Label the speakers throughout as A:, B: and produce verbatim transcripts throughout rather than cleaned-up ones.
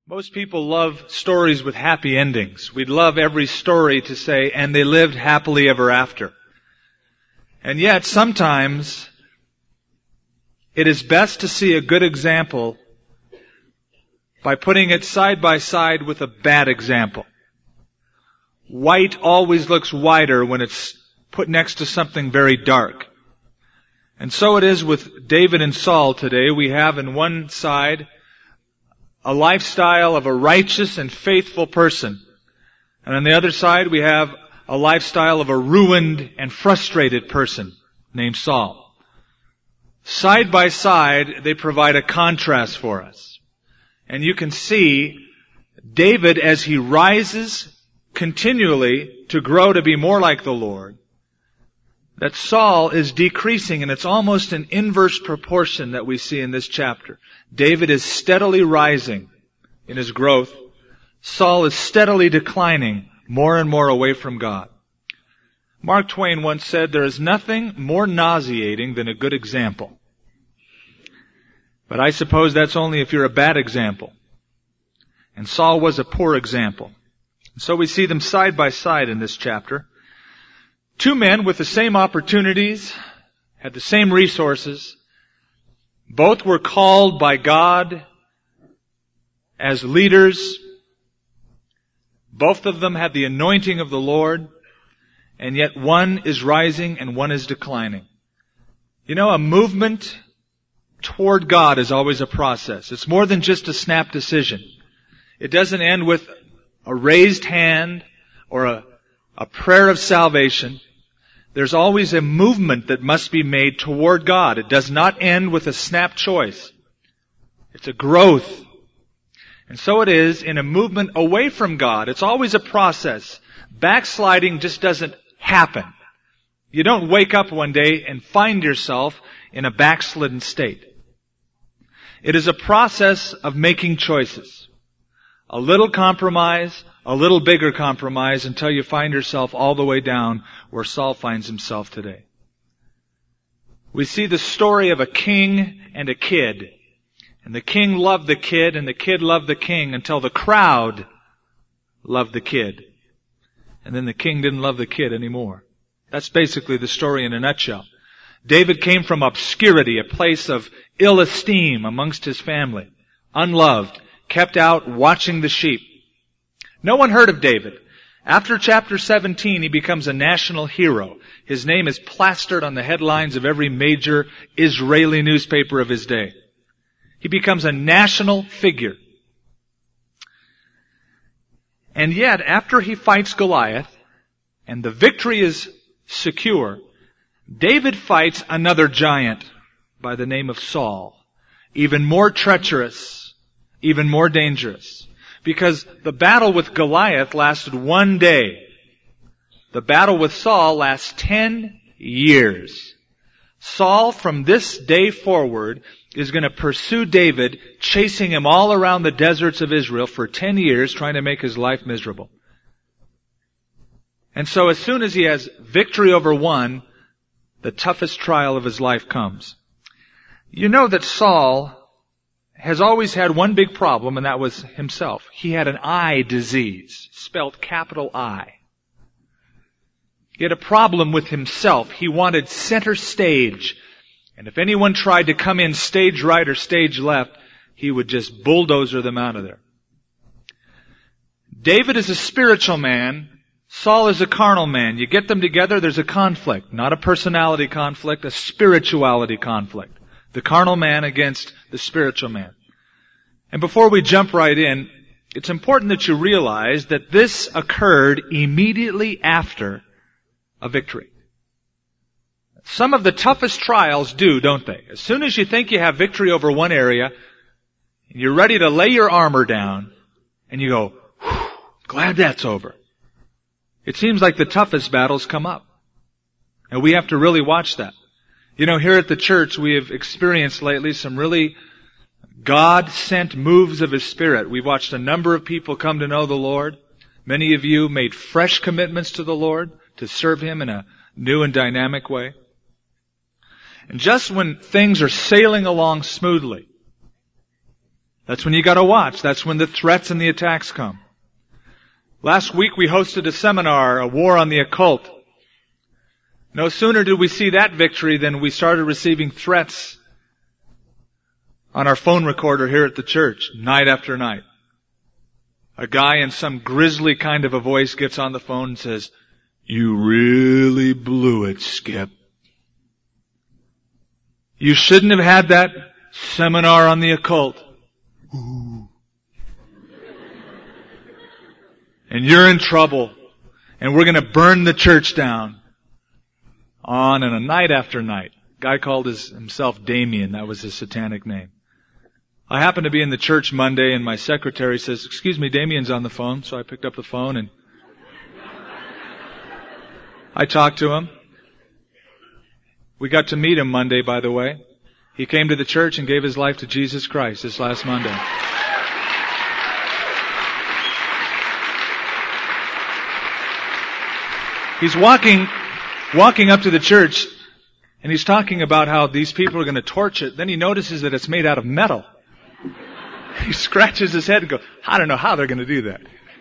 A: Most people love stories with happy endings. We'd love every story to say, and they lived happily ever after. And yet, sometimes, it is best to see a good example by putting it side by side with a bad example. White always looks whiter when it's put next to something very dark. And so it is with David and Saul today. We have on one side a lifestyle of a righteous and faithful person. And on the other side, we have a lifestyle of a ruined and frustrated person named Saul. Side by side, they provide a contrast for us. And you can see David as he rises continually to grow to be more like the Lord, that Saul is decreasing, and it's almost an inverse proportion that we see in this chapter. David is steadily rising in his growth. Saul is steadily declining more and more away from God. Mark Twain once said, "There is nothing more nauseating than a good example." But I suppose that's only if you're a bad example. And Saul was a poor example. And so we see them side by side in this chapter. Two men with the same opportunities, had the same resources. Both were called by God as leaders. Both of them had the anointing of the Lord. And yet one is rising and one is declining. You know, a movement toward God is always a process. It's more than just a snap decision. It doesn't end with a raised hand or a, a prayer of salvation. There's always a movement that must be made toward God. It does not end with a snap choice. It's a growth. And so it is in a movement away from God. It's always a process. Backsliding just doesn't happen. You don't wake up one day and find yourself in a backslidden state. It is a process of making choices. A little compromise, a little bigger compromise, until you find yourself all the way down where Saul finds himself today. We see the story of a king and a kid. And the king loved the kid, and the kid loved the king, until the crowd loved the kid. And then the king didn't love the kid anymore. That's basically the story in a nutshell. David came from obscurity, a place of ill esteem amongst his family, unloved, kept out watching the sheep. No one heard of David. After chapter seventeen, he becomes a national hero. His name is plastered on the headlines of every major Israeli newspaper of his day. He becomes a national figure. And yet, after he fights Goliath, and the victory is secure, David fights another giant by the name of Saul, even more treacherous, even more dangerous. Because the battle with Goliath lasted one day. The battle with Saul lasts ten years. Saul, from this day forward, is going to pursue David, chasing him all around the deserts of Israel for ten years, trying to make his life miserable. And so as soon as he has victory over one, the toughest trial of his life comes. You know that Saul has always had one big problem, and that was himself. He had an eye disease, spelled capital I. He had a problem with himself. He wanted center stage. And if anyone tried to come in stage right or stage left, he would just bulldozer them out of there. David is a spiritual man. Saul is a carnal man. You get them together, there's a conflict. Not a personality conflict, a spirituality conflict. The carnal man against the spiritual man. And before we jump right in, it's important that you realize that this occurred immediately after a victory. Some of the toughest trials do, don't they? As soon as you think you have victory over one area, you're ready to lay your armor down, and you go, whew, glad that's over. It seems like the toughest battles come up. And we have to really watch that. You know, here at the church, we have experienced lately some really God-sent moves of His Spirit. We've watched a number of people come to know the Lord. Many of you made fresh commitments to the Lord to serve Him in a new and dynamic way. And just when things are sailing along smoothly, That's when you gotta watch. That's when the threats and the attacks come. Last week we hosted a seminar, A War on the Occult. No sooner did we see that victory than we started receiving threats on our phone recorder here at the church, night after night. A guy in some grisly kind of a voice gets on the phone and says, "You really blew it, Skip. You shouldn't have had that seminar on the occult. Ooh. And you're in trouble. And we're going to burn the church down." On and a night after night. Guy called his, himself Damien. That was his satanic name. I happened to be in the church Monday and my secretary says, "Excuse me, Damien's on the phone." So I picked up the phone and I talked to him. We got to meet him Monday, by the way. He came to the church and gave his life to Jesus Christ this last Monday. He's walking, walking up to the church and he's talking about how these people are going to torch it. Then he notices that it's made out of metal. He scratches his head and goes, "I don't know how they're going to do that."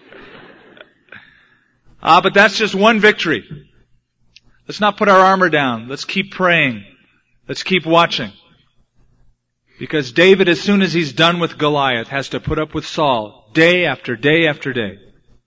A: Ah, uh, but that's just one victory. Let's not put our armor down. Let's keep praying. Let's keep watching. Because David, as soon as he's done with Goliath, has to put up with Saul day after day after day.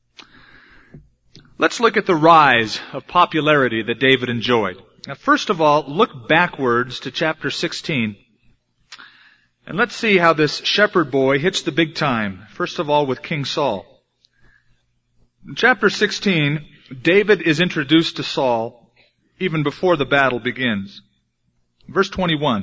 A: Let's look at the rise of popularity that David enjoyed. Now, first of all, look backwards to chapter sixteen. And let's see how this shepherd boy hits the big time. First of all, with King Saul. In chapter sixteen, David is introduced to Saul even before the battle begins. Verse twenty-one.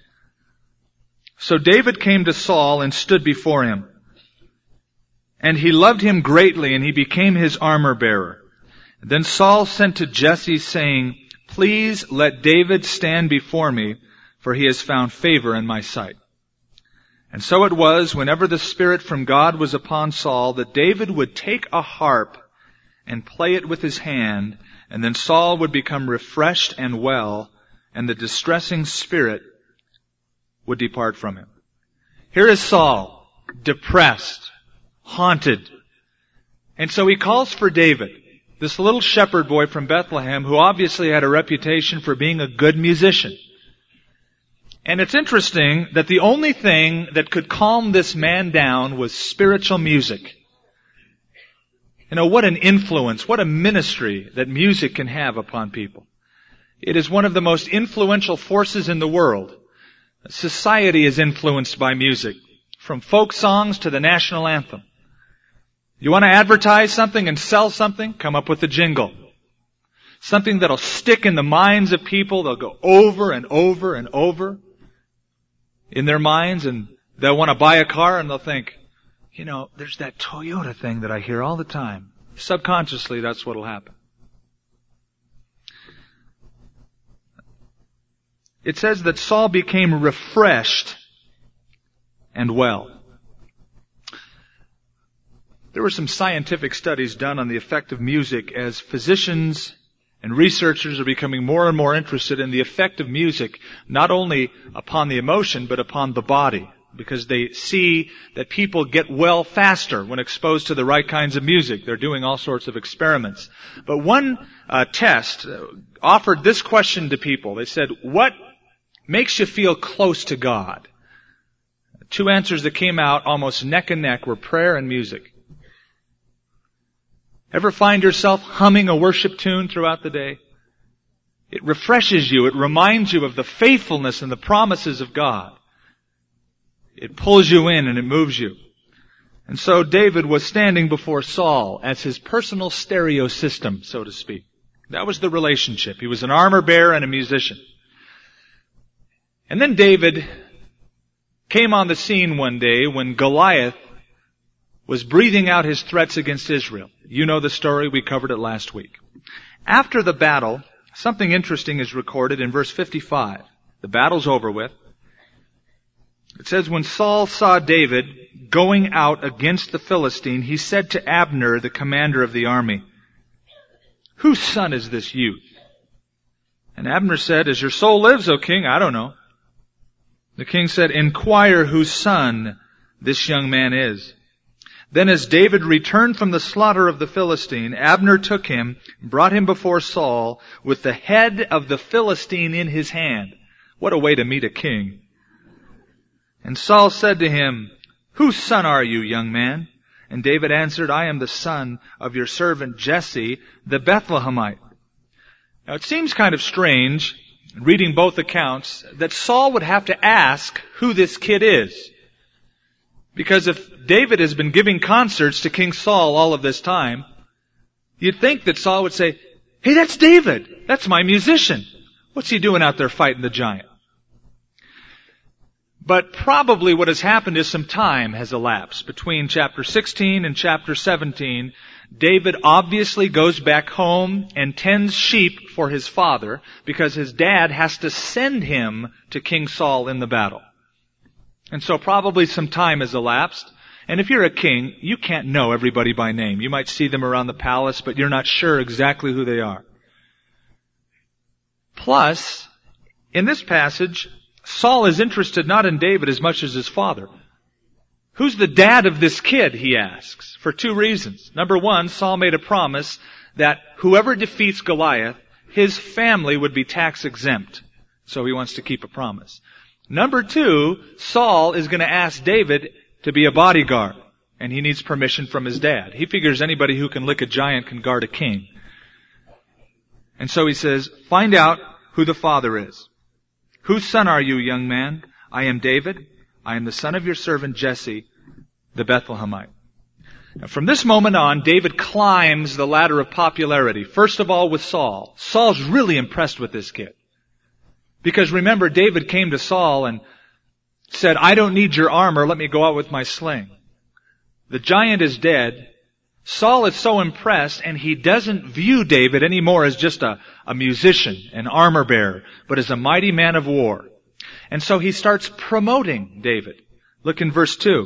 A: So David came to Saul and stood before him. And he loved him greatly, and he became his armor bearer. Then Saul sent to Jesse, saying, "Please let David stand before me, for he has found favor in my sight." And so it was, whenever the Spirit from God was upon Saul, that David would take a harp and play it with his hand, and then Saul would become refreshed and well, and the distressing spirit would depart from him. Here is Saul, depressed, haunted. And so he calls for David, this little shepherd boy from Bethlehem, who obviously had a reputation for being a good musician. And it's interesting that the only thing that could calm this man down was spiritual music. You know, what an influence, what a ministry that music can have upon people. It is one of the most influential forces in the world. Society is influenced by music, from folk songs to the national anthem. You want to advertise something and sell something? Come up with a jingle. Something that'll stick in the minds of people. They'll go over and over and over in their minds, and they'll want to buy a car and they'll think, you know, there's that Toyota thing that I hear all the time. Subconsciously, that's what'll happen. It says that Saul became refreshed and well. There were some scientific studies done on the effect of music as physicians and researchers are becoming more and more interested in the effect of music, not only upon the emotion, but upon the body. Because they see that people get well faster when exposed to the right kinds of music. They're doing all sorts of experiments. But one uh, test offered this question to people. They said, what makes you feel close to God? Two answers that came out almost neck and neck were prayer and music. Ever find yourself humming a worship tune throughout the day? It refreshes you. It reminds you of the faithfulness and the promises of God. It pulls you in and it moves you. And so David was standing before Saul as his personal stereo system, so to speak. That was the relationship. He was an armor bearer and a musician. And then David came on the scene one day when Goliath was breathing out his threats against Israel. You know the story. We covered it last week. After the battle, something interesting is recorded in verse fifty-five. The battle's over with. It says, when Saul saw David going out against the Philistine, he said to Abner, the commander of the army, whose son is this youth? And Abner said, as your soul lives, O king, I don't know. The king said, inquire whose son this young man is. Then as David returned from the slaughter of the Philistine, Abner took him, brought him before Saul, with the head of the Philistine in his hand. What a way to meet a king. And Saul said to him, Whose son are you, young man? And David answered, I am the son of your servant Jesse, the Bethlehemite. Now it seems kind of strange, reading both accounts, that Saul would have to ask who this kid is. Because if David has been giving concerts to King Saul all of this time, you'd think that Saul would say, Hey, that's David. That's my musician. What's he doing out there fighting the giant? But probably what has happened is some time has elapsed between chapter sixteen and chapter seventeen. David obviously goes back home and tends sheep for his father because his dad has to send him to King Saul in the battle. And so probably some time has elapsed. And if you're a king, you can't know everybody by name. You might see them around the palace, but you're not sure exactly who they are. Plus, in this passage, Saul is interested not in David as much as his father. Who's the dad of this kid, he asks, for two reasons. Number one, Saul made a promise that whoever defeats Goliath, his family would be tax exempt. So he wants to keep a promise. Number two, Saul is going to ask David to be a bodyguard, and he needs permission from his dad. He figures anybody who can lick a giant can guard a king. And so he says, find out who the father is. Whose son are you, young man? I am David. I am the son of your servant Jesse, the Bethlehemite. Now, from this moment on, David climbs the ladder of popularity. First of all with Saul. Saul's really impressed with this kid. Because remember, David came to Saul and said, I don't need your armor, let me go out with my sling. The giant is dead. Saul is so impressed, and he doesn't view David anymore as just a, a musician, an armor bearer, but as a mighty man of war. And so he starts promoting David. Look in verse two.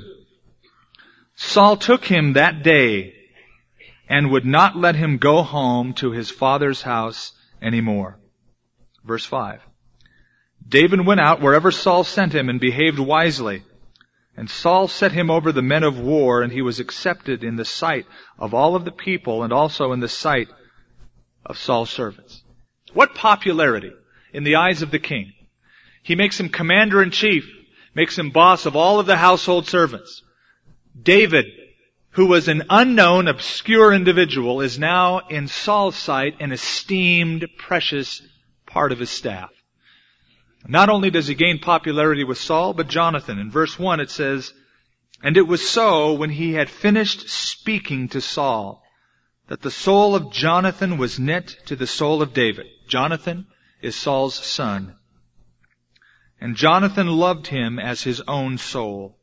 A: Saul took him that day and would not let him go home to his father's house anymore. Verse five. David went out wherever Saul sent him and behaved wisely. And Saul set him over the men of war, and he was accepted in the sight of all of the people and also in the sight of Saul's servants. What popularity in the eyes of the king. He makes him commander-in-chief, makes him boss of all of the household servants. David, who was an unknown, obscure individual, is now in Saul's sight an esteemed, precious part of his staff. Not only does he gain popularity with Saul, but Jonathan. In verse one it says, And it was so when he had finished speaking to Saul, that the soul of Jonathan was knit to the soul of David. Jonathan is Saul's son. And Jonathan loved him as his own soul.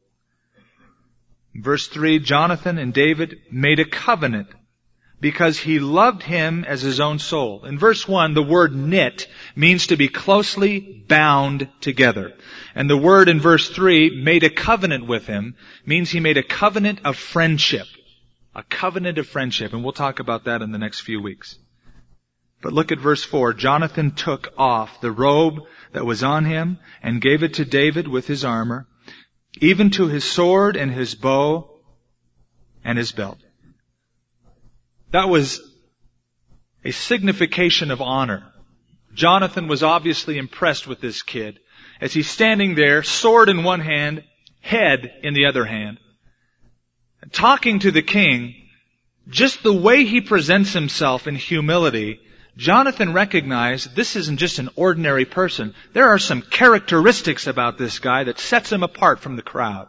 A: Verse three, Jonathan and David made a covenant because he loved him as his own soul. In verse one, the word knit means to be closely bound together. And the word in verse three, made a covenant with him, means he made a covenant of friendship. A covenant of friendship. And we'll talk about that in the next few weeks. But look at verse four. Jonathan took off the robe that was on him and gave it to David with his armor, even to his sword and his bow and his belt. That was a signification of honor. Jonathan was obviously impressed with this kid as he's standing there, sword in one hand, head in the other hand, talking to the king. Just the way he presents himself in humility, Jonathan recognized this isn't just an ordinary person. There are some characteristics about this guy that sets him apart from the crowd.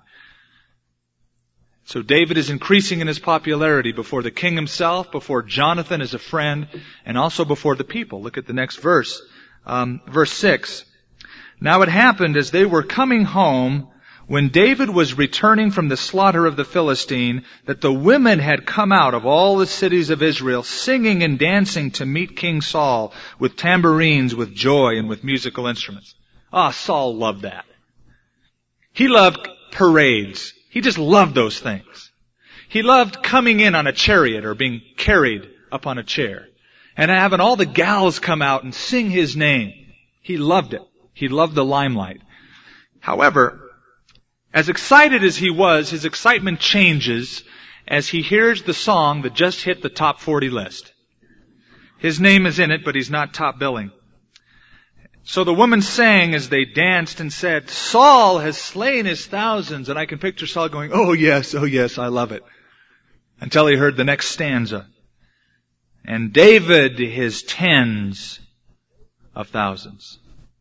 A: So David is increasing in his popularity before the king himself, before Jonathan as a friend, and also before the people. Look at the next verse. Um, verse six. Now it happened as they were coming home, when David was returning from the slaughter of the Philistine, that the women had come out of all the cities of Israel, singing and dancing to meet King Saul, with tambourines, with joy, and with musical instruments. Ah, Saul loved that. He loved parades. He just loved those things. He loved coming in on a chariot or being carried up on a chair and having all the gals come out and sing his name. He loved it. He loved the limelight. However, As excited as he was, his excitement changes as he hears the song that just hit the top forty list. His name is in it, but he's not top billing. So the woman sang as they danced and said, Saul has slain his thousands. And I can picture Saul going, oh yes, oh yes, I love it. Until he heard the next stanza. And David his tens of thousands.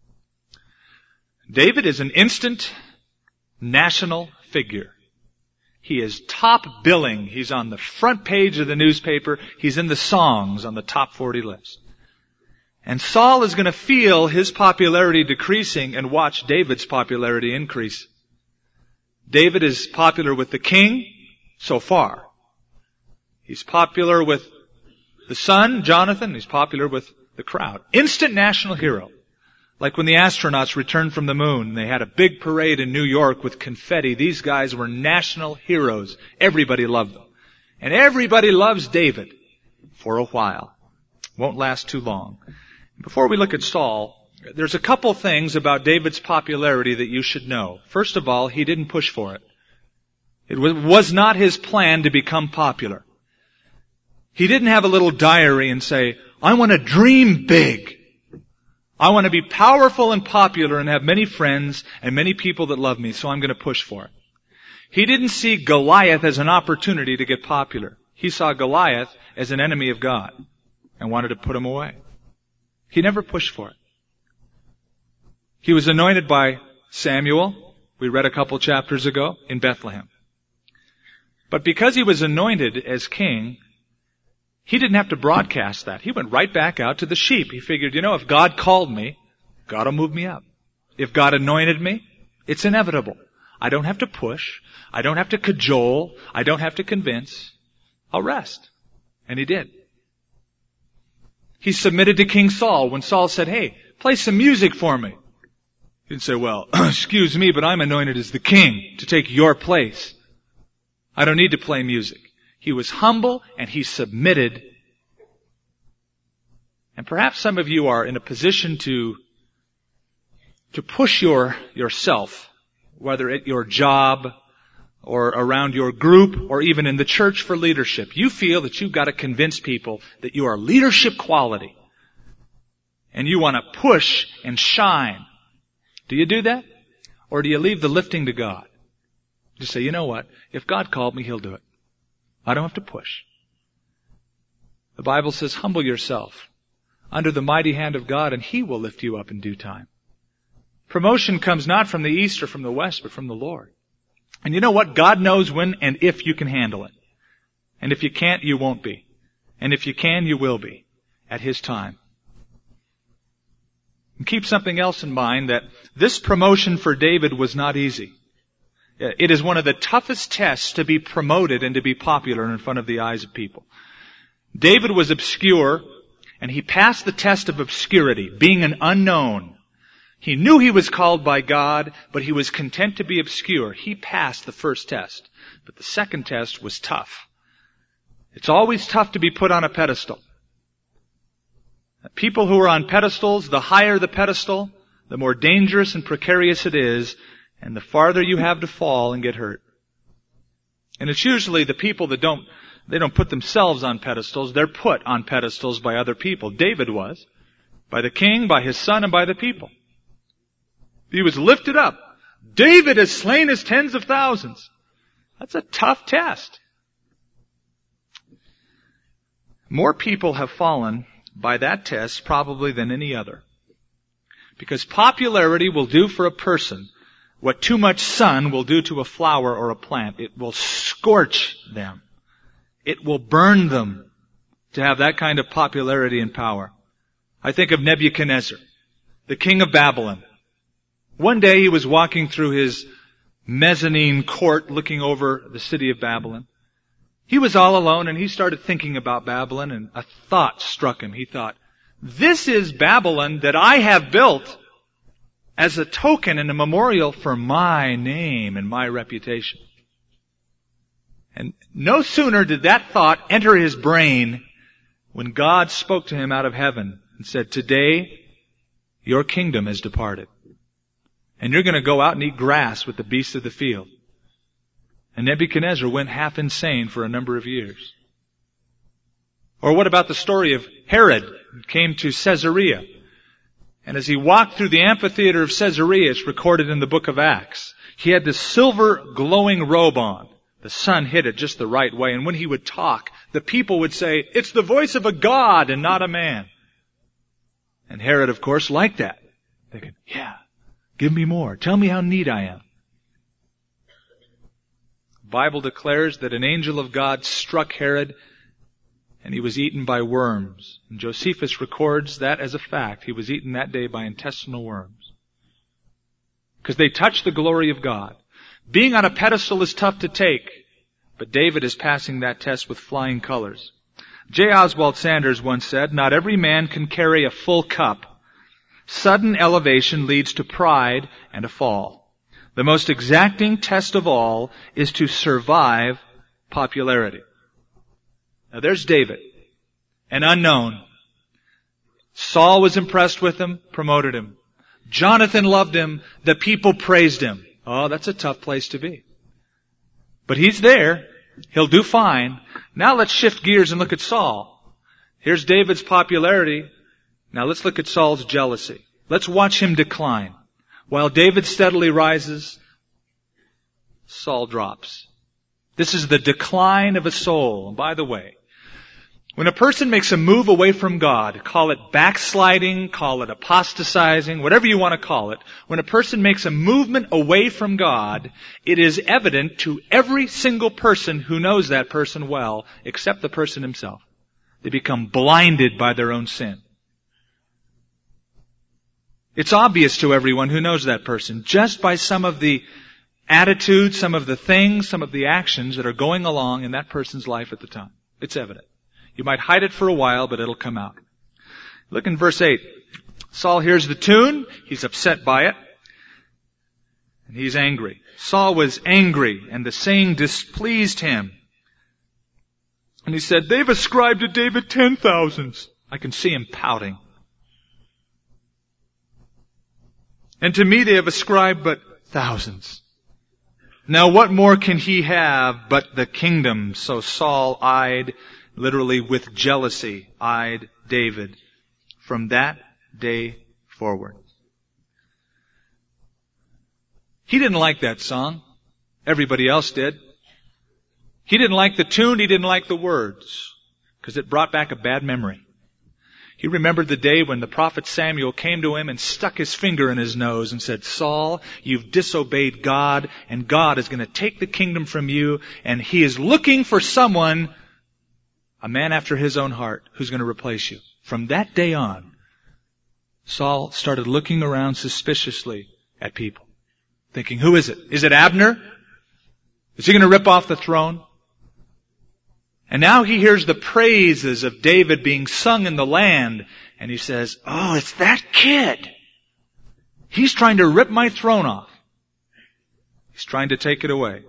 A: David is an instant national figure. He is top billing. He's on the front page of the newspaper. He's in the songs on the top forty list. And Saul is going to feel his popularity decreasing and watch David's popularity increase. David is popular with the king so far. He's popular with the son, Jonathan. He's popular with the crowd. Instant national hero. Like when the astronauts returned from the moon, they had a big parade in New York with confetti. These guys were national heroes. Everybody loved them. And everybody loves David for a while. Won't last too long. Before we look at Saul, there's a couple things about David's popularity that you should know. First of all, he didn't push for it. It was not his plan to become popular. He didn't have a little diary and say, I want to dream big. I want to be powerful and popular and have many friends and many people that love me, so I'm going to push for it. He didn't see Goliath as an opportunity to get popular. He saw Goliath as an enemy of God and wanted to put him away. He never pushed for it. He was anointed by Samuel, we read a couple chapters ago, in Bethlehem. But because he was anointed as king, he didn't have to broadcast that. He went right back out to the sheep. He figured, you know, if God called me, God will move me up. If God anointed me, it's inevitable. I don't have to push. I don't have to cajole. I don't have to convince. I'll rest. And he did. He submitted to King Saul when Saul said, hey, play some music for me. He didn't say, well, excuse me, but I'm anointed as the king to take your place. I don't need to play music. He was humble and he submitted. And perhaps some of you are in a position to, to push your, yourself, whether at your job or around your group or even in the church for leadership. You feel that you've got to convince people that you are leadership quality. And you want to push and shine. Do you do that? Or do you leave the lifting to God? Just say, you know what? If God called me, He'll do it. I don't have to push. The Bible says, humble yourself under the mighty hand of God and He will lift you up in due time. Promotion comes not from the east or from the west, but from the Lord. And you know what? God knows when and if you can handle it. And if you can't, you won't be. And if you can, you will be at His time. And keep something else in mind, that this promotion for David was not easy. It is one of the toughest tests to be promoted and to be popular in front of the eyes of people. David was obscure, and he passed the test of obscurity, being an unknown. He knew he was called by God, but he was content to be obscure. He passed the first test, but the second test was tough. It's always tough to be put on a pedestal. People who are on pedestals, the higher the pedestal, the more dangerous and precarious it is, and the farther you have to fall and get hurt. And it's usually the people that don't, they don't put themselves on pedestals, they're put on pedestals by other people. David was. By the king, by his son, and by the people. He was lifted up. David has slain his tens of thousands. That's a tough test. More people have fallen by that test probably than any other. Because popularity will do for a person what too much sun will do to a flower or a plant. It will scorch them. It will burn them to have that kind of popularity and power. I think of Nebuchadnezzar, the king of Babylon. One day he was walking through his mezzanine court looking over the city of Babylon. He was all alone and he started thinking about Babylon, and a thought struck him. He thought, this is Babylon that I have built as a token and a memorial for my name and my reputation. And no sooner did that thought enter his brain when God spoke to him out of heaven and said, today your kingdom has departed. And you're going to go out and eat grass with the beasts of the field. And Nebuchadnezzar went half insane for a number of years. Or what about the story of Herod who came to Caesarea? And as he walked through the amphitheater of Caesarea, it's recorded in the book of Acts, he had this silver glowing robe on. The sun hit it just the right way. And when he would talk, the people would say, it's the voice of a god and not a man. And Herod, of course, liked that. Thinking, yeah, give me more. Tell me how neat I am. The Bible declares that an angel of God struck Herod and he was eaten by worms. And Josephus records that as a fact. He was eaten that day by intestinal worms. Because they touched the glory of God. Being on a pedestal is tough to take, but David is passing that test with flying colors. J. Oswald Sanders once said, not every man can carry a full cup. Sudden elevation leads to pride and a fall. The most exacting test of all is to survive popularity. Now there's David, an unknown. Saul was impressed with him, promoted him. Jonathan loved him, the people praised him. Oh, that's a tough place to be. But he's there. He'll do fine. Now let's shift gears and look at Saul. Here's David's popularity. Now let's look at Saul's jealousy. Let's watch him decline. While David steadily rises, Saul drops. This is the decline of a soul. And by the way, when a person makes a move away from God, call it backsliding, call it apostatizing, whatever you want to call it, when a person makes a movement away from God, it is evident to every single person who knows that person well, except the person himself. They become blinded by their own sin. It's obvious to everyone who knows that person, just by some of the attitudes, some of the things, some of the actions that are going along in that person's life at the time. It's evident. You might hide it for a while, but it'll come out. Look in verse eight. Saul hears the tune. He's upset by it. And he's angry. Saul was angry, and the saying displeased him. And he said, they've ascribed to David ten thousands. I can see him pouting. And to me they have ascribed but thousands. Now what more can he have but the kingdom? So Saul eyed, literally with jealousy, eyed David from that day forward. He didn't like that song. Everybody else did. He didn't like the tune. He didn't like the words, because it brought back a bad memory. He remembered the day when the prophet Samuel came to him and stuck his finger in his nose and said, Saul, you've disobeyed God, and God is going to take the kingdom from you, and He is looking for someone, a man after His own heart, who's going to replace you. From that day on, Saul started looking around suspiciously at people, thinking, who is it? Is it Abner? Is he going to rip off the throne? And now he hears the praises of David being sung in the land, and he says, oh, it's that kid. He's trying to rip my throne off. He's trying to take it away.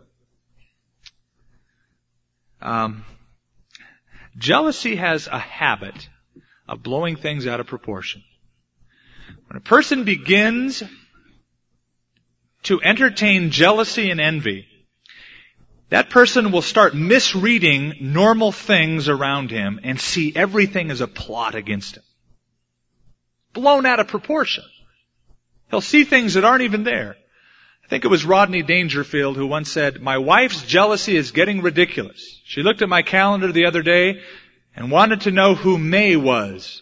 A: Um, jealousy has a habit of blowing things out of proportion. When a person begins to entertain jealousy and envy, that person will start misreading normal things around him and see everything as a plot against him. Blown out of proportion. He'll see things that aren't even there. I think it was Rodney Dangerfield who once said, my wife's jealousy is getting ridiculous. She looked at my calendar the other day and wanted to know who May was.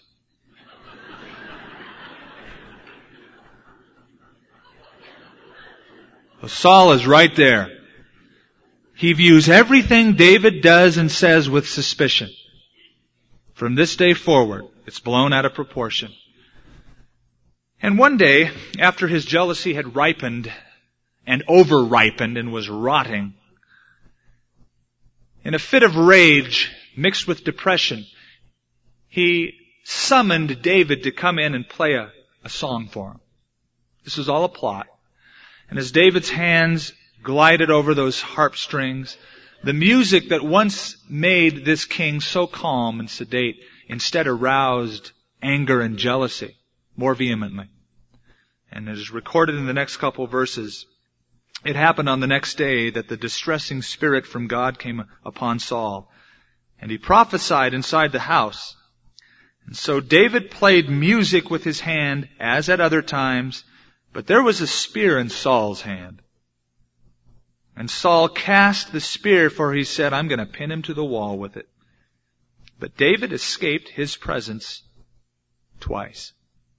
A: Well, Saul is right there. He views everything David does and says with suspicion. From this day forward, it's blown out of proportion. And one day, after his jealousy had ripened and over-ripened and was rotting, in a fit of rage mixed with depression, he summoned David to come in and play a, a song for him. This was all a plot. And as David's hands glided over those harp strings, the music that once made this king so calm and sedate instead aroused anger and jealousy more vehemently. And it is recorded in the next couple of verses. It happened on the next day that the distressing spirit from God came upon Saul, and he prophesied inside the house. And so David played music with his hand, as at other times, but there was a spear in Saul's hand. And Saul cast the spear, for he said, I'm going to pin him to the wall with it. But David escaped his presence twice.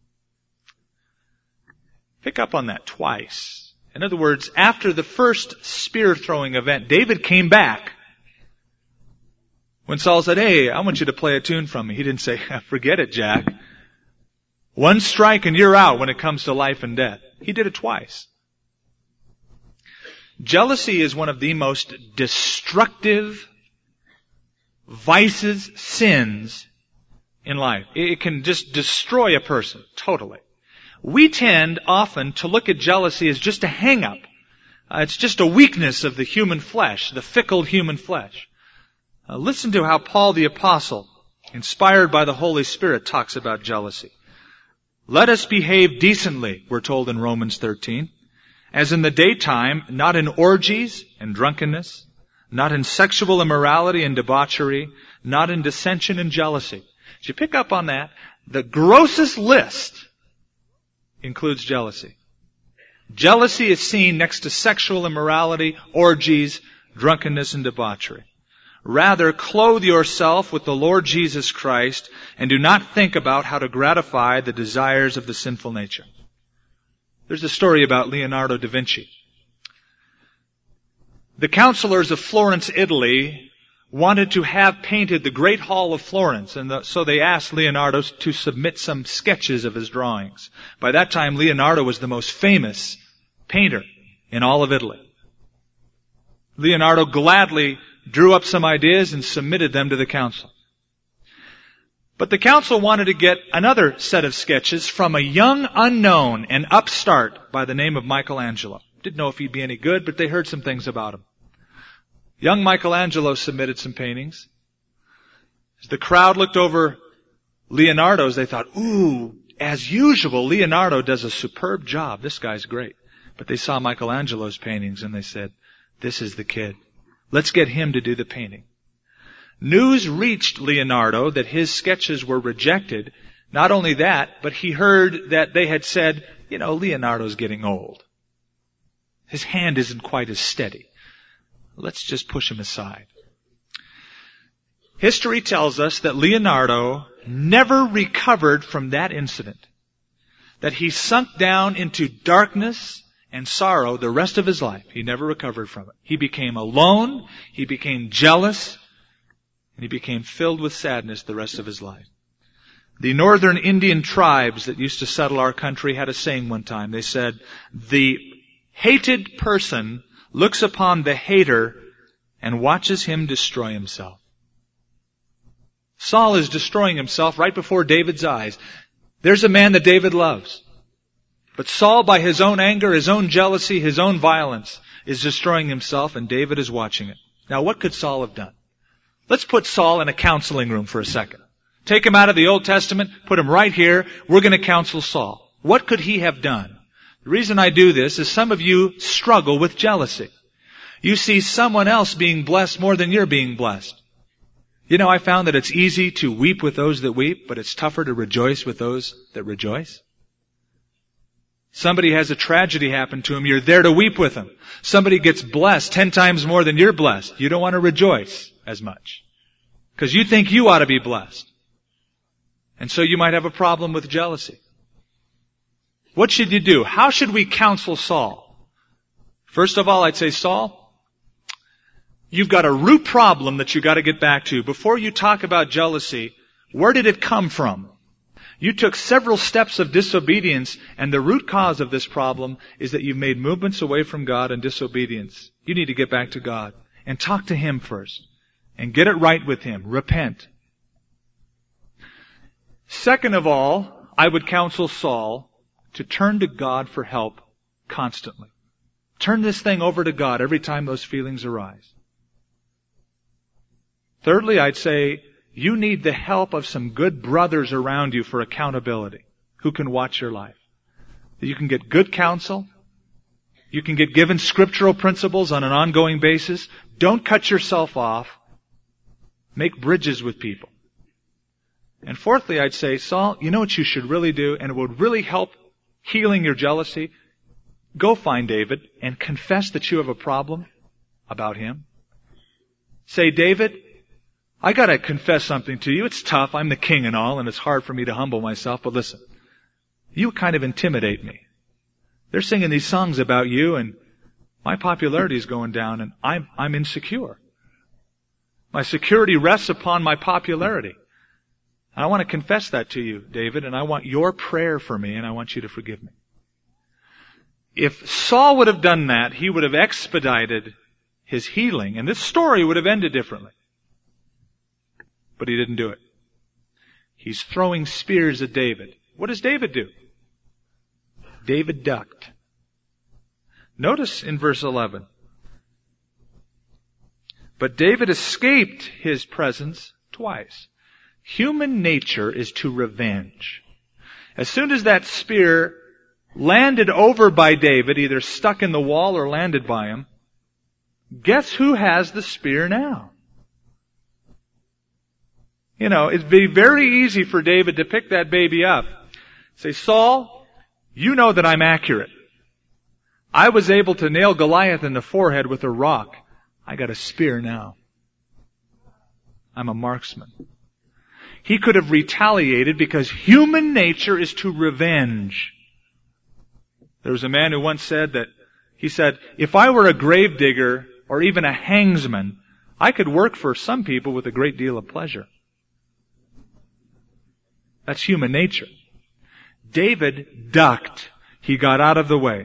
A: Pick up on that, twice. In other words, after the first spear-throwing event, David came back. When Saul said, hey, I want you to play a tune from me, he didn't say, forget it, Jack. One strike and you're out when it comes to life and death. He did it twice. Jealousy is one of the most destructive vices, sins in life. It can just destroy a person, totally. We tend often to look at jealousy as just a hang-up. Uh, it's just a weakness of the human flesh, the fickle human flesh. Uh, listen to how Paul the Apostle, inspired by the Holy Spirit, talks about jealousy. Let us behave decently, we're told in Romans thirteen, as in the daytime, not in orgies and drunkenness, not in sexual immorality and debauchery, not in dissension and jealousy. Did you pick up on that? The grossest list includes jealousy. Jealousy is seen next to sexual immorality, orgies, drunkenness, and debauchery. Rather, clothe yourself with the Lord Jesus Christ and do not think about how to gratify the desires of the sinful nature. There's a story about Leonardo da Vinci. The counselors of Florence, Italy, wanted to have painted the Great Hall of Florence, and the, so they asked Leonardo to submit some sketches of his drawings. By that time, Leonardo was the most famous painter in all of Italy. Leonardo gladly drew up some ideas and submitted them to the council. But the council wanted to get another set of sketches from a young unknown, an upstart by the name of Michelangelo. Didn't know if he'd be any good, but they heard some things about him. Young Michelangelo submitted some paintings. As the crowd looked over Leonardo's, they thought, ooh, as usual, Leonardo does a superb job. This guy's great. But they saw Michelangelo's paintings and they said, this is the kid. Let's get him to do the painting. News reached Leonardo that his sketches were rejected. Not only that, but he heard that they had said, you know, Leonardo's getting old. His hand isn't quite as steady. Let's just push him aside. History tells us that Leonardo never recovered from that incident. That he sunk down into darkness and sorrow the rest of his life. He never recovered from it. He became alone, he became jealous, and he became filled with sadness the rest of his life. The northern Indian tribes that used to settle our country had a saying one time. They said, the hated person looks upon the hater and watches him destroy himself. Saul is destroying himself right before David's eyes. There's a man that David loves. But Saul, by his own anger, his own jealousy, his own violence, is destroying himself, and David is watching it. Now, what could Saul have done? Let's put Saul in a counseling room for a second. Take him out of the Old Testament, put him right here. We're going to counsel Saul. What could he have done? The reason I do this is some of you struggle with jealousy. You see someone else being blessed more than you're being blessed. You know, I found that it's easy to weep with those that weep, but it's tougher to rejoice with those that rejoice. Somebody has a tragedy happen to him, you're there to weep with them. Somebody gets blessed ten times more than you're blessed. You don't want to rejoice as much. Because you think you ought to be blessed. And so you might have a problem with jealousy. What should you do? How should we counsel Saul? First of all, I'd say, Saul, you've got a root problem that you've got to get back to. Before you talk about jealousy, where did it come from? You took several steps of disobedience, and the root cause of this problem is that you've made movements away from God and disobedience. You need to get back to God and talk to Him first and get it right with Him. Repent. Second of all, I would counsel Saul to turn to God for help constantly. Turn this thing over to God every time those feelings arise. Thirdly, I'd say you need the help of some good brothers around you for accountability who can watch your life. You can get good counsel. You can get given scriptural principles on an ongoing basis. Don't cut yourself off. Make bridges with people. And fourthly, I'd say, Saul, you know what you should really do, and it would really help healing your jealousy? Go find David and confess that you have a problem about him. Say, David, I gotta confess something to you. It's tough. I'm the king and all, and it's hard for me to humble myself, but listen, you kind of intimidate me. They're singing these songs about you, and my popularity is going down, and I'm, I'm insecure. My security rests upon my popularity. I want to confess that to you, David, and I want your prayer for me, and I want you to forgive me. If Saul would have done that, he would have expedited his healing, and this story would have ended differently. But he didn't do it. He's throwing spears at David. What does David do? David ducked. Notice in verse eleven. But David escaped his presence twice. Human nature is to revenge. As soon as that spear landed over by David, either stuck in the wall or landed by him, guess who has the spear now? You know, it'd be very easy for David to pick that baby up. Say, Saul, you know that I'm accurate. I was able to nail Goliath in the forehead with a rock. I got a spear now. I'm a marksman. He could have retaliated because human nature is to revenge. There was a man who once said that, he said, if I were a gravedigger or even a hangsman, I could work for some people with a great deal of pleasure. That's human nature. David ducked. He got out of the way.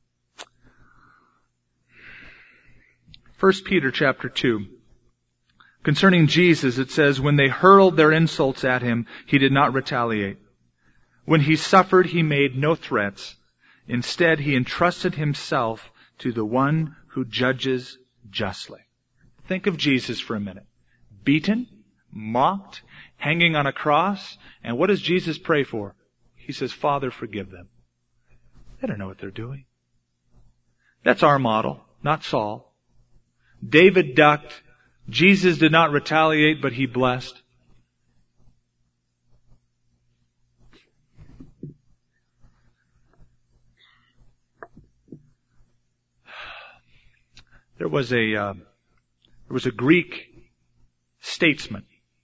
A: First Peter chapter two. Concerning Jesus, it says, when they hurled their insults at him, he did not retaliate. When he suffered, he made no threats. Instead, he entrusted himself to the one who judges justly. Think of Jesus for a minute. Beaten, mocked, hanging on a cross. And what does Jesus pray for? He says, Father, forgive them. They don't know what they're doing. That's our model, not Saul. David ducked. Jesus did not retaliate, but he blessed. There was a uh, there was a Greek statesman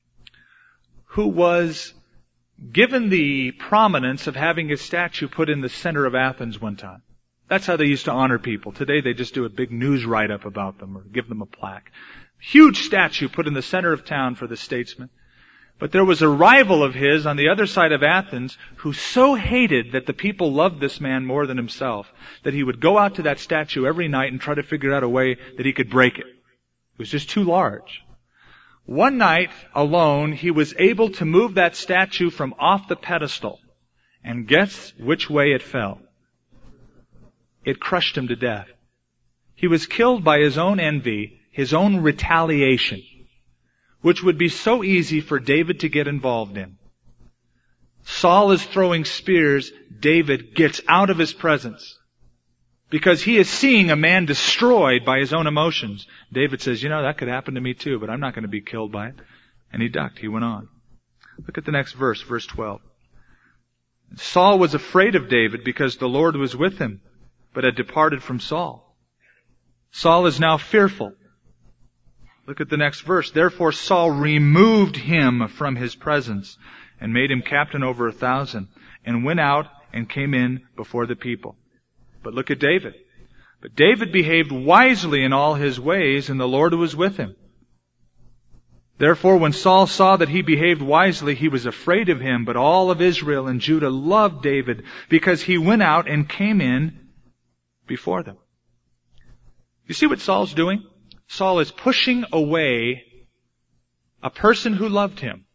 A: who was given the prominence of having his statue put in the center of Athens one time. That's how they used to honor people. Today they just do a big news write-up about them or give them a plaque. Huge statue put in the center of town for the statesman. But there was a rival of his on the other side of Athens who so hated that the people loved this man more than himself that he would go out to that statue every night and try to figure out a way that he could break it. It was just too large. One night, alone, he was able to move that statue from off the pedestal. And guess which way it fell? It crushed him to death. He was killed by his own envy, his own retaliation, which would be so easy for David to get involved in. Saul is throwing spears. David gets out of his presence because he is seeing a man destroyed by his own emotions. David says, you know, that could happen to me too, but I'm not going to be killed by it. And he ducked. He went on. Look at the next verse, verse twelve. Saul was afraid of David because the Lord was with him, but had departed from Saul. Saul is now fearful. Look at the next verse. Therefore Saul removed him from his presence and made him captain over a thousand and went out and came in before the people. But look at David. But David behaved wisely in all his ways, and the Lord was with him. Therefore when Saul saw that he behaved wisely, he was afraid of him, but all of Israel and Judah loved David because he went out and came in before them. You see what Saul's doing? Saul is pushing away a person who loved him.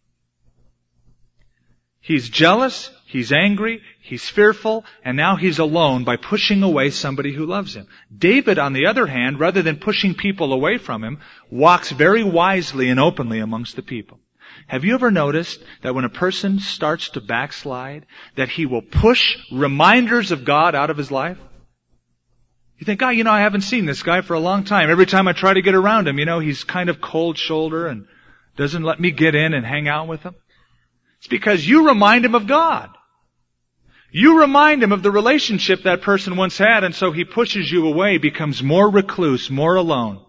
A: He's jealous, he's angry, he's fearful, and now he's alone by pushing away somebody who loves him. David, on the other hand, rather than pushing people away from him, walks very wisely and openly amongst the people. Have you ever noticed that when a person starts to backslide, that he will push reminders of God out of his life? You think, oh, you know, I haven't seen this guy for a long time. Every time I try to get around him, you know, he's kind of cold shoulder and doesn't let me get in and hang out with him. It's because you remind him of God. You remind him of the relationship that person once had, and so he pushes you away, becomes more recluse, more alone.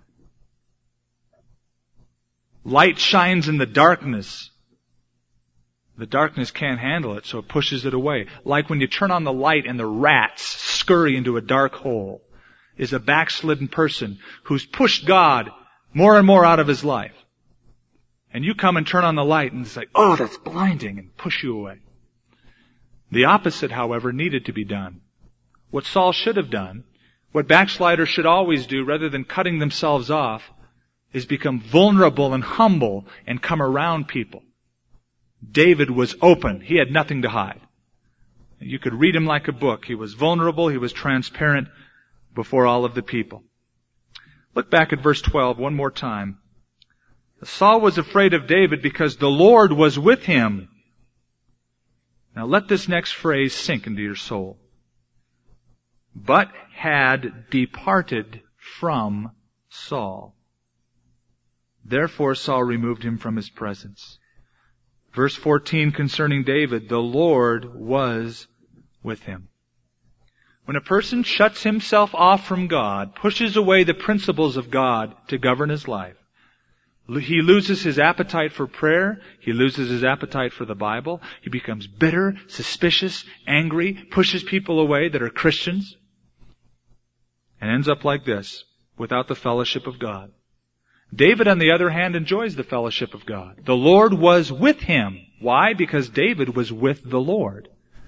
A: Light shines in the darkness. The darkness can't handle it, so it pushes it away. Like when you turn on the light and the rats scurry into a dark hole, is a backslidden person who's pushed God more and more out of his life. And you come and turn on the light and say, oh, that's blinding, and push you away. The opposite, however, needed to be done. What Saul should have done, what backsliders should always do rather than cutting themselves off, is become vulnerable and humble and come around people. David was open. He had nothing to hide. You could read him like a book. He was vulnerable. He was transparent before all of the people. Look back at verse twelve one more time. Saul was afraid of David because the Lord was with him. Now let this next phrase sink into your soul. But had departed from Saul. Therefore Saul removed him from his presence. Verse fourteen concerning David, the Lord was with him. When a person shuts himself off from God, pushes away the principles of God to govern his life, he loses his appetite for prayer. He loses his appetite for the Bible. He becomes bitter, suspicious, angry, pushes people away that are Christians, and ends up like this, without the fellowship of God. David, on the other hand, enjoys the fellowship of God. The Lord was with him. Why? Because David was with the Lord.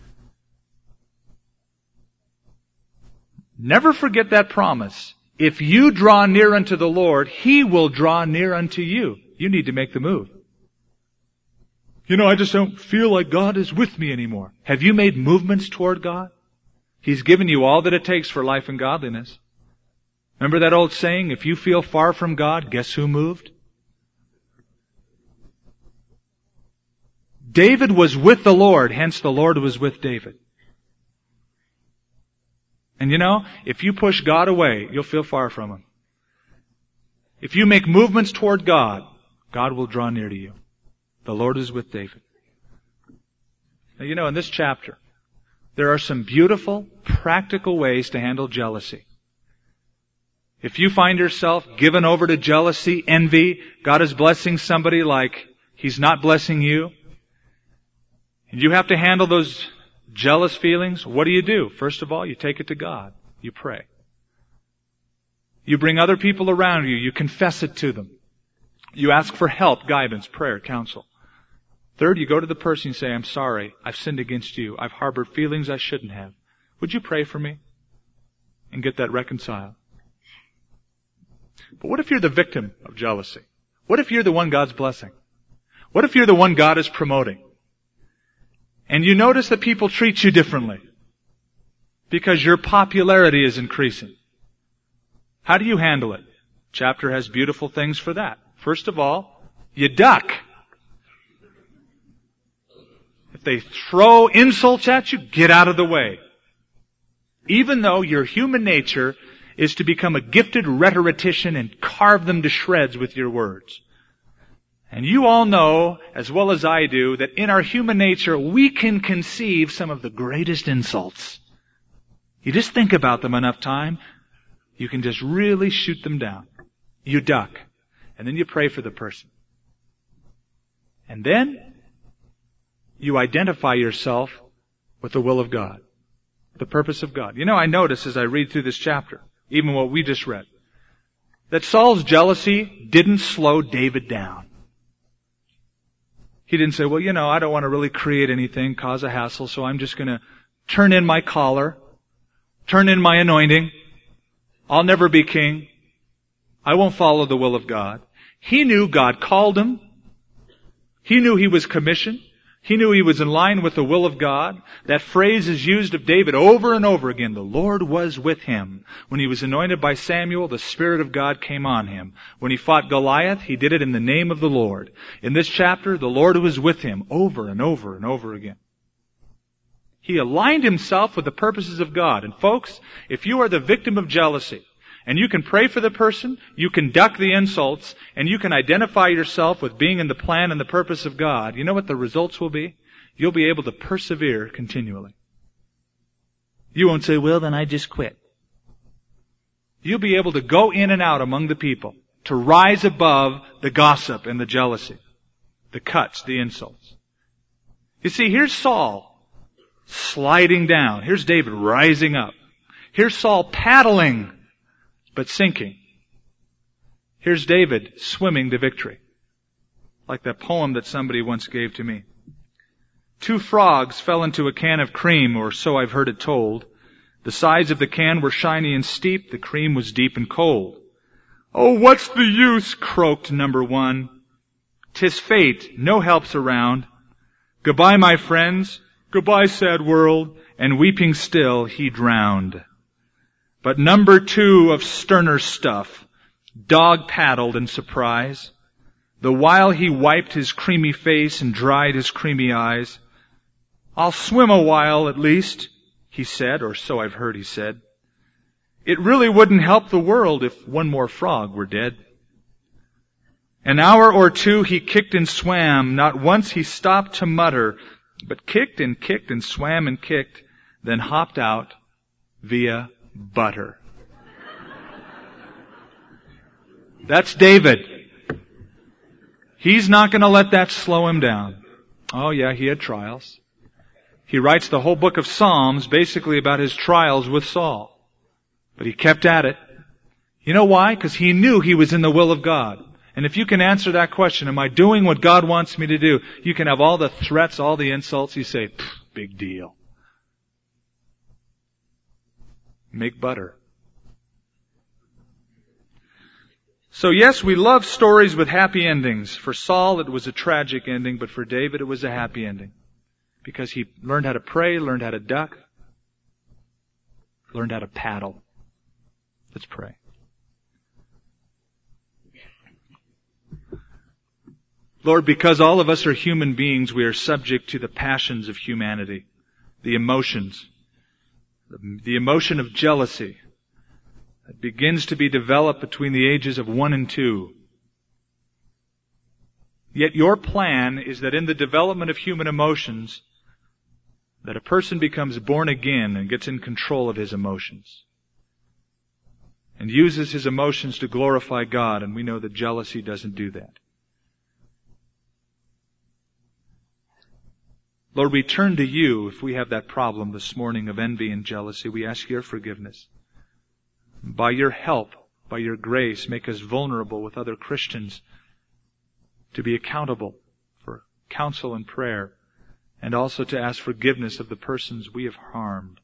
A: Never forget that promise. If you draw near unto the Lord, He will draw near unto you. You need to make the move. You know, I just don't feel like God is with me anymore. Have you made movements toward God? He's given you all that it takes for life and godliness. Remember that old saying, if you feel far from God, guess who moved? David was with the Lord, hence the Lord was with David. And you know, if you push God away, you'll feel far from Him. If you make movements toward God, God will draw near to you. The Lord is with David. Now, you know, in this chapter, there are some beautiful, practical ways to handle jealousy. If you find yourself given over to jealousy, envy, God is blessing somebody like He's not blessing you, and you have to handle those jealous feelings, what do you do? First of all, you take it to God. You pray. You bring other people around you. You confess it to them. You ask for help, guidance, prayer, counsel. Third, you go to the person and say, I'm sorry. I've sinned against you. I've harbored feelings I shouldn't have. Would you pray for me? And get that reconciled. But what if you're the victim of jealousy? What if you're the one God's blessing? What if you're the one God is promoting? And you notice that people treat you differently because your popularity is increasing. How do you handle it? Chapter has beautiful things for that. First of all, you duck. If they throw insults at you, get out of the way. Even though your human nature is to become a gifted rhetorician and carve them to shreds with your words. And you all know, as well as I do, that in our human nature, we can conceive some of the greatest insults. You just think about them enough time, you can just really shoot them down. You duck. And then you pray for the person. And then you identify yourself with the will of God, the purpose of God. You know, I notice as I read through this chapter, even what we just read, that Saul's jealousy didn't slow David down. He didn't say, well, you know, I don't want to really create anything, cause a hassle, so I'm just going to turn in my collar, turn in my anointing. I'll never be king. I won't follow the will of God. He knew God called him. He knew he was commissioned. He knew he was in line with the will of God. That phrase is used of David over and over again. The Lord was with him. When he was anointed by Samuel, the Spirit of God came on him. When he fought Goliath, he did it in the name of the Lord. In this chapter, the Lord was with him over and over and over again. He aligned himself with the purposes of God. And folks, if you are the victim of jealousy, and you can pray for the person, you can duck the insults, and you can identify yourself with being in the plan and the purpose of God, you know what the results will be? You'll be able to persevere continually. You won't say, well, then I just quit. You'll be able to go in and out among the people, to rise above the gossip and the jealousy, the cuts, the insults. You see, here's Saul sliding down. Here's David rising up. Here's Saul paddling but sinking. Here's David swimming to victory. Like that poem that somebody once gave to me. Two frogs fell into a can of cream, or so I've heard it told. The sides of the can were shiny and steep, the cream was deep and cold. Oh, what's the use, croaked number one. 'Tis fate, no help's around. Goodbye, my friends, goodbye, sad world, and weeping still he drowned. But number two of sterner stuff dog paddled in surprise, the while he wiped his creamy face and dried his creamy eyes. I'll swim a while at least, he said, or so I've heard he said. It really wouldn't help the world if one more frog were dead. An hour or two he kicked and swam, not once he stopped to mutter, but kicked and kicked and swam and kicked, then hopped out via butter. That's David. He's not going to let that slow him down. Oh yeah, he had trials. He writes the whole book of Psalms basically about his trials with Saul. But he kept at it. You know why? Because he knew he was in the will of God. And if you can answer that question, am I doing what God wants me to do? You can have all the threats, all the insults. You say, big deal. Make butter. So yes, we love stories with happy endings. For Saul, it was a tragic ending, but for David, it was a happy ending. Because he learned how to pray, learned how to duck, learned how to paddle. Let's pray. Lord, because all of us are human beings, we are subject to the passions of humanity, the emotions. The emotion of jealousy that begins to be developed between the ages of one and two. Yet your plan is that in the development of human emotions, that a person becomes born again and gets in control of his emotions and uses his emotions to glorify God, and we know that jealousy doesn't do that. Lord, we turn to you if we have that problem this morning of envy and jealousy. We ask your forgiveness. By your help, by your grace, make us vulnerable with other Christians to be accountable for counsel and prayer, and also to ask forgiveness of the persons we have harmed.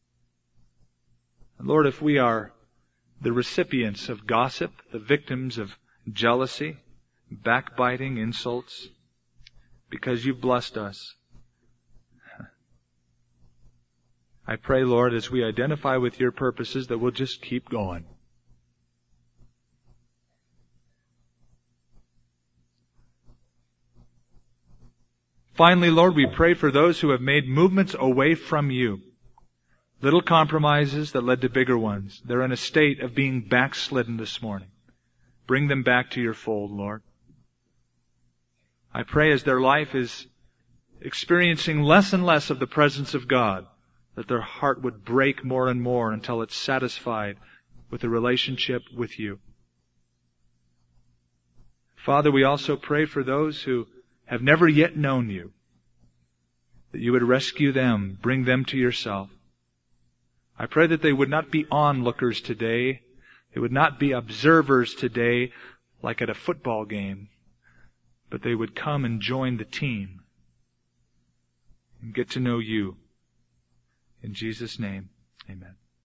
A: And Lord, if we are the recipients of gossip, the victims of jealousy, backbiting, insults, because you've blessed us, I pray, Lord, as we identify with your purposes, that we'll just keep going. Finally, Lord, we pray for those who have made movements away from you. Little compromises that led to bigger ones. They're in a state of being backslidden this morning. Bring them back to your fold, Lord. I pray as their life is experiencing less and less of the presence of God, that their heart would break more and more until it's satisfied with a relationship with you. Father, we also pray for those who have never yet known you, that you would rescue them, bring them to yourself. I pray that they would not be onlookers today. They would not be observers today like at a football game, but they would come and join the team and get to know you. In Jesus' name, amen.